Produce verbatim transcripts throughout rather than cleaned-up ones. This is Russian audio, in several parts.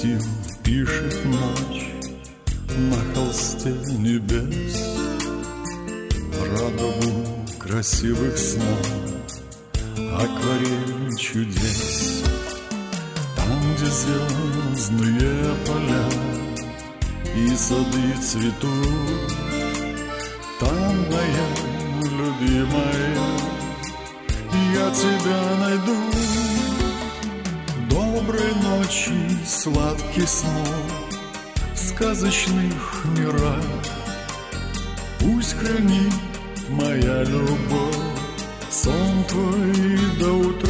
грустью пишет ночь на холсте небес радугу красивых снов, акварель чудес. Там, где звездные поля и сады цветут, там, моя любимая, я тебя найду. Доброй ночи, сладких снов в сказочных мирах. Пусть хранит моя любовь сон твой до утра.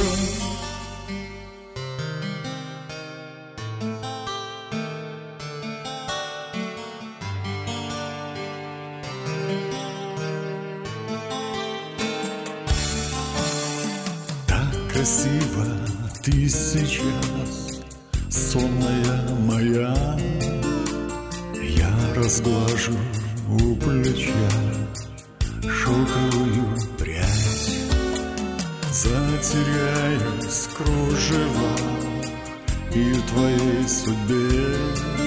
Так красиво ты сейчас, сонная моя, я разглажу у плеча шелковую прядь, затеряюсь в кружевах и в твоей судьбе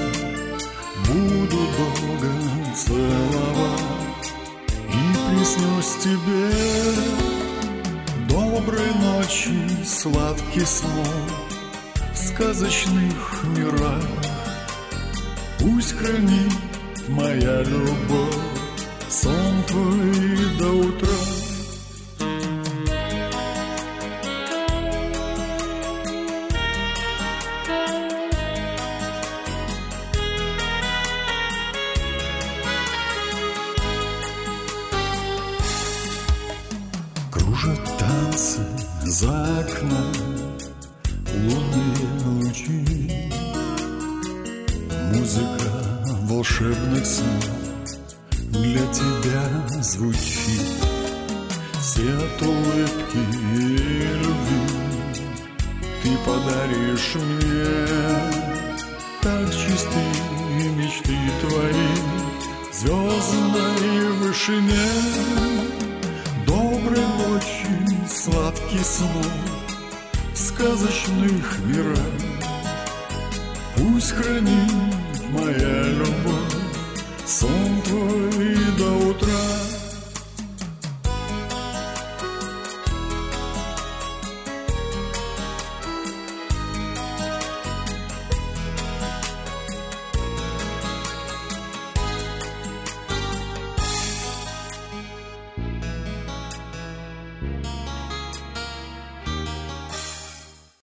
буду долго целовать и приснюсь тебе. Доброй ночи, сладких снов в сказочных мирах. Пусть хранит моя любовь сон твой до утра. Кружат танцы за окном лунные лучи, музыка волшебных снов для тебя звучит. Все от улыбки и любви ты подаришь мне, так чисты мечты твои в звездной вышине. Доброй ночи, сладких снов в сказочных мирах. Пусть хранит моя любовь сон твой до утра.